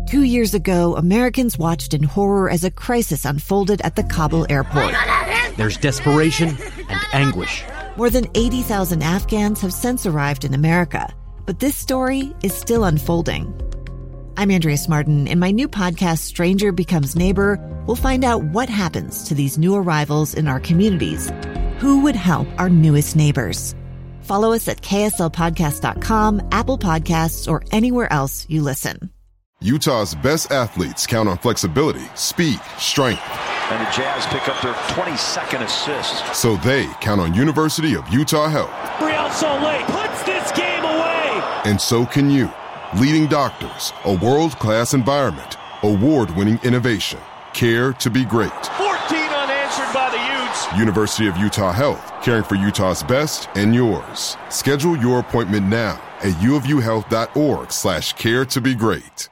2 years ago, Americans watched in horror as a crisis unfolded at the Kabul airport. There's desperation and anguish. More than 80,000 Afghans have since arrived in America, but this story is still unfolding. I'm Andrea Martin. In my new podcast, Stranger Becomes Neighbor, we'll find out what happens to these new arrivals in our communities. Who would help our newest neighbors? Follow us at kslpodcast.com, Apple Podcasts, or anywhere else you listen. Utah's best athletes count on flexibility, speed, strength. And the Jazz pick up their 22nd assist. So they count on University of Utah Health. Real Soleil puts this game away. And so can you. Leading doctors, a world-class environment, award-winning innovation, care to be great. 14 unanswered by the Utes. University of Utah Health, caring for Utah's best and yours. Schedule your appointment now at uofuhealth.org/care to be great.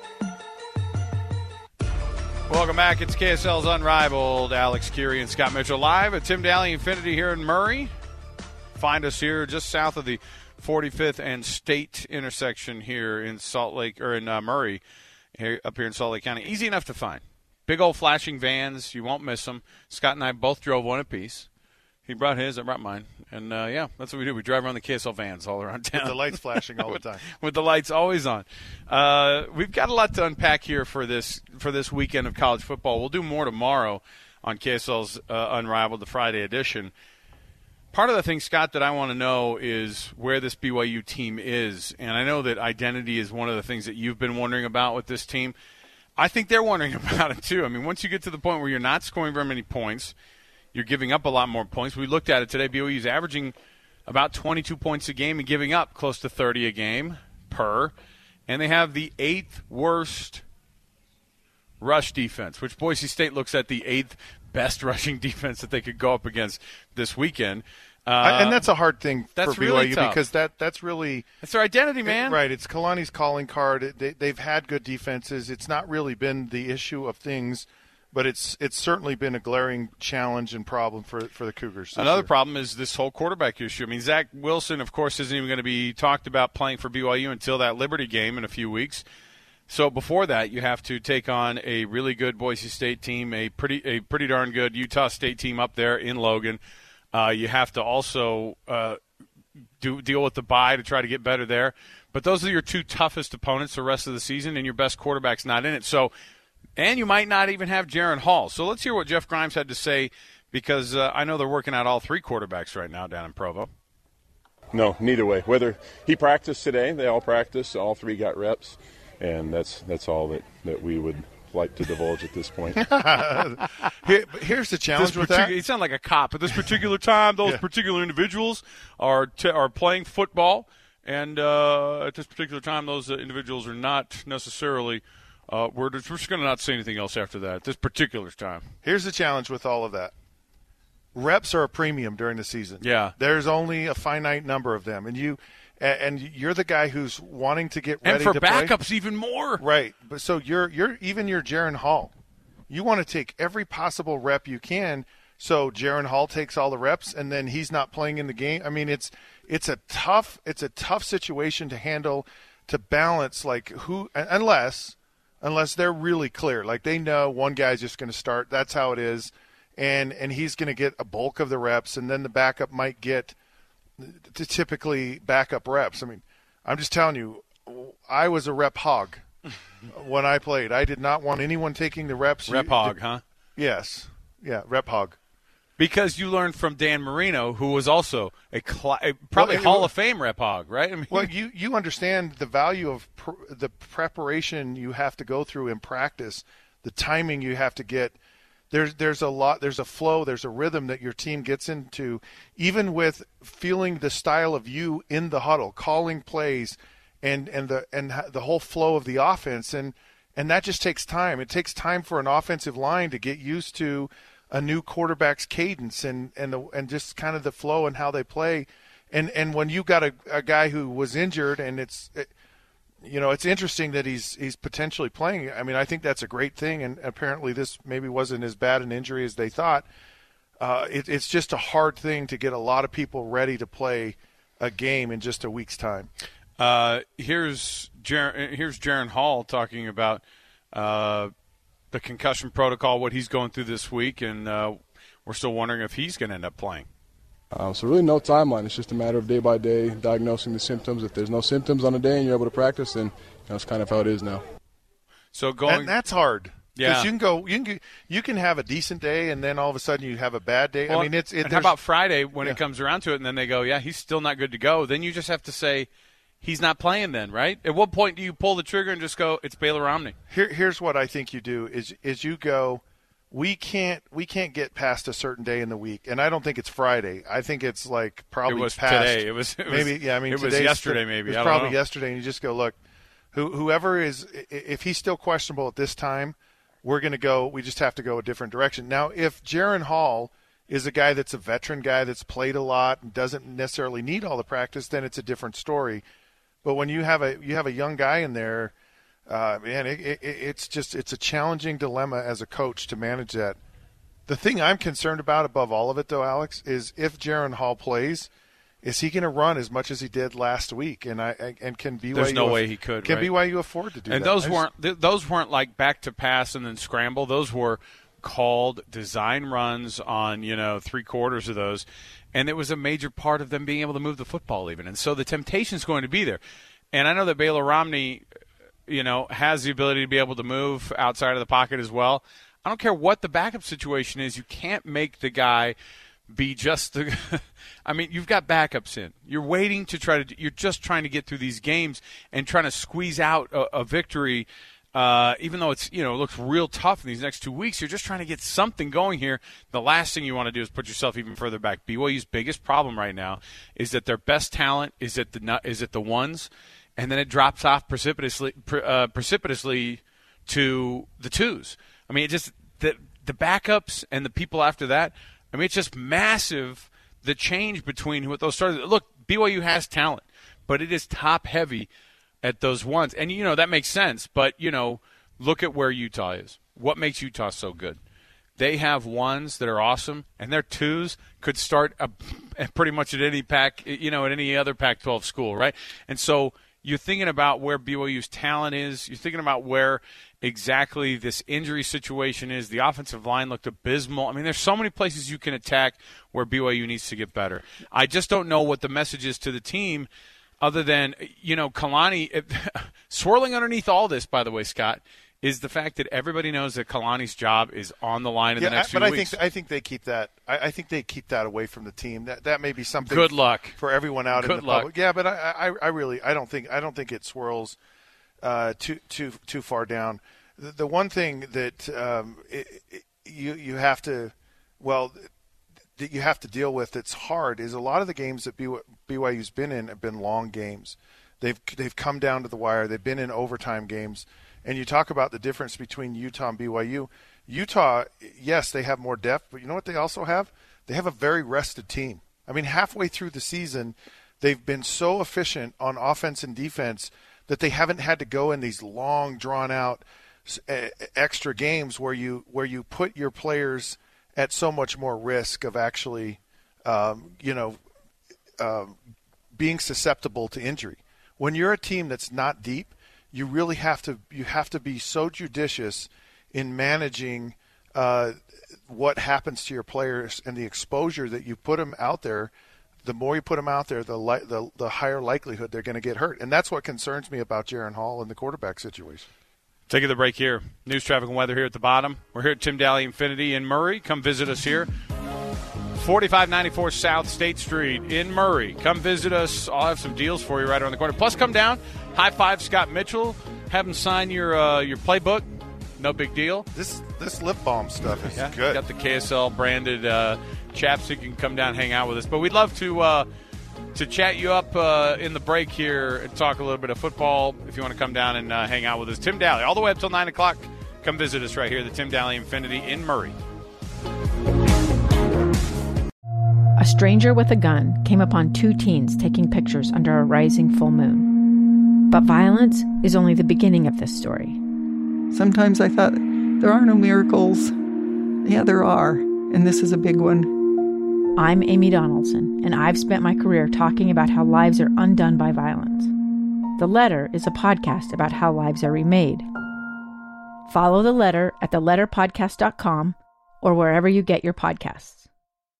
Welcome back. It's KSL's Unrivaled. Alex Curie and Scott Mitchell live at Tim Daly Infinity here in Murray. Find us here just south of the 45th and State intersection here in Salt Lake, or in Murray, up here in Salt Lake County. Easy enough to find. Big old flashing vans. You won't miss them. Scott and I both drove one apiece. He brought his, I brought mine. And, yeah, that's what we do. We drive around the KSL vans all around town. With the lights flashing all the time. With the lights always on. We've got a lot to unpack here for this weekend of college football. We'll do more tomorrow on KSL's Unrivaled, the Friday edition. Part of the thing, Scott, that I want to know is where this BYU team is. And I know that identity is one of the things that you've been wondering about with this team. I think they're wondering about it, too. I mean, once you get to the point where you're not scoring very many points, you're giving up a lot more points. We looked at it today. BYU is averaging about 22 points a game and giving up close to 30 a game per. And they have the 8th worst rush defense, which Boise State looks at the 8th best rushing defense that they could go up against this weekend. And that's a hard thing for BYU really tough. Because that's really – it's their identity, man. Right. It's Kalani's calling card. They've had good defenses. It's not really been the issue of things, but it's certainly been a glaring challenge and problem for the Cougars. Another problem is this whole quarterback issue. I mean, Zach Wilson, of course, isn't even going to be talked about playing for BYU until that Liberty game in a few weeks. So before that, you have to take on a really good Boise State team, a pretty darn good Utah State team up there in Logan. You have to also deal with the bye to try to get better there. But those are your two toughest opponents the rest of the season, and your best quarterback's not in it. So, and you might not even have Jaron Hall. So let's hear what Jeff Grimes had to say, because I know they're working out all three quarterbacks right now down in Provo. No, neither way. Whether he practiced today, they all practiced, all three got reps, and that's all that we would like to divulge at this point. Here's the challenge with that. You sound like a cop. At this particular time, those particular individuals are playing football, and at this particular time, those individuals are not necessarily we're just going to not say anything else after that at this particular time. Here's the challenge with all of that. Reps are a premium during the season. Yeah. There's only a finite number of them, and you're the guy who's wanting to get ready to play. And for backups even more. Right. But so you're even your Jaron Hall. You want to take every possible rep you can, so Jaron Hall takes all the reps and then he's not playing in the game. I mean, it's a tough situation to handle, to balance, like who, unless they're really clear. Like they know one guy's just going to start. That's how it is. And he's going to get a bulk of the reps, and then the backup might get typically backup reps. I mean, I'm just telling you, I was a rep hog when I played. I did not want anyone taking the reps. Rep hog, huh? Yes. Yeah, rep hog. Because you learned from Dan Marino, who was also probably Hall of Fame rep hog, right? I mean, well, you understand the value of the preparation you have to go through in practice, the timing you have to get. There's a flow, there's a rhythm that your team gets into, even with feeling the style of you in the huddle, calling plays, and the whole flow of the offense, and that just takes time. It takes time for an offensive line to get used to a new quarterback's cadence and just kind of the flow and how they play, and when you got a guy who was injured, and it's interesting that he's potentially playing. I mean, I think that's a great thing, and apparently this maybe wasn't as bad an injury as they thought. It's just a hard thing to get a lot of people ready to play a game in just a week's time. Here's Jaren Hall talking about the concussion protocol, what he's going through this week, and we're still wondering if he's going to end up playing. So really no timeline. It's just a matter of day by day diagnosing the symptoms. If there's no symptoms on a day and you're able to practice, then that's kind of how it is now. So and that's hard. Yeah, because you can have a decent day and then all of a sudden you have a bad day. Well, I mean, how about Friday when it comes around to it, and then they go, yeah, he's still not good to go. Then you just have to say he's not playing. Then, right? At what point do you pull the trigger and just go, it's Baylor Romney? Here's what I think you do: is you go, we can't get past a certain day in the week, and I don't think it's Friday. I think it's like probably it was past today. It was maybe. Yeah, I mean, it was yesterday. Maybe it was probably yesterday, and you just go, look, whoever is, if he's still questionable at this time, we're going to go. We just have to go a different direction. Now, if Jaren Hall is a guy that's a veteran guy that's played a lot and doesn't necessarily need all the practice, then it's a different story. But when you have a young guy in there, man, it's a challenging dilemma as a coach to manage that. The thing I'm concerned about above all of it, though, Alex, is if Jaren Hall plays, is he going to run as much as he did last week? And can BYU? There's no way he could. Can right? BYU afford to do and that? And those weren't like back to pass and then scramble. Those were called design runs on 3/4 of those, and it was a major part of them being able to move the football even. And so the temptation is going to be there. And I know that Baylor Romney, has the ability to be able to move outside of the pocket as well. I don't care what the backup situation is. You can't make the guy be just the – I mean, you've got backups in. You're waiting to you're just trying to get through these games and trying to squeeze out a victory, even though it's, it looks real tough in these next 2 weeks. You're just trying to get something going here. The last thing you want to do is put yourself even further back. BYU's biggest problem right now is that their best talent is at the ones, and then it drops off precipitously to the twos. I mean, it just the backups and the people after that. I mean, it's just massive, the change between what those started. Look, BYU has talent, but it is top-heavy at those ones. And, that makes sense. But, look at where Utah is. What makes Utah so good? They have ones that are awesome, and their twos could start pretty much at any at any other Pac-12 school, right? And so you're thinking about where BYU's talent is. You're thinking about where exactly this injury situation is. The offensive line looked abysmal. I mean, there's so many places you can attack where BYU needs to get better. I just don't know what the message is to the team other than, Kalani. Swirling underneath all this, by the way, Scott, is the fact that everybody knows that Kalani's job is on the line in the next few weeks. I think they keep that. I think they keep that away from the team. That may be something. Good luck for everyone out in the public. Yeah, but I don't think it swirls too far down. The one thing that you have to deal with that's hard is a lot of the games that BYU's been in have been long games. They've come down to the wire. They've been in overtime games. And you talk about the difference between Utah and BYU. Utah, yes, they have more depth, but you know what they also have? They have a very rested team. I mean, halfway through the season, they've been so efficient on offense and defense that they haven't had to go in these long, drawn-out extra games where you put your players at so much more risk of actually, being susceptible to injury. When you're a team that's not deep, you really have to be so judicious in managing what happens to your players and the exposure that you put them out there. The more you put them out there, the higher likelihood they're going to get hurt, and that's what concerns me about Jaren Hall and the quarterback situation. Taking the break here. News, traffic, and weather here at the bottom. We're here at Tim Daly Infinity in Murray. Come visit us here. 4594 South State Street in Murray. Come visit us. I'll have some deals for you right around the corner. Plus, come down. High five Scott Mitchell. Have him sign your playbook. No big deal. This lip balm stuff is good. Got the KSL branded chapstick. You can come down and hang out with us. But we'd love to chat you up in the break here and talk a little bit of football if you want to come down and hang out with us. Tim Daly, all the way up till 9 o'clock. Come visit us right here at the Tim Daly Infinity in Murray. A stranger with a gun came upon two teens taking pictures under a rising full moon. But violence is only the beginning of this story. Sometimes I thought, there are no miracles. Yeah, there are, and this is a big one. I'm Amy Donaldson, and I've spent my career talking about how lives are undone by violence. The Letter is a podcast about how lives are remade. Follow The Letter at theletterpodcast.com or wherever you get your podcasts.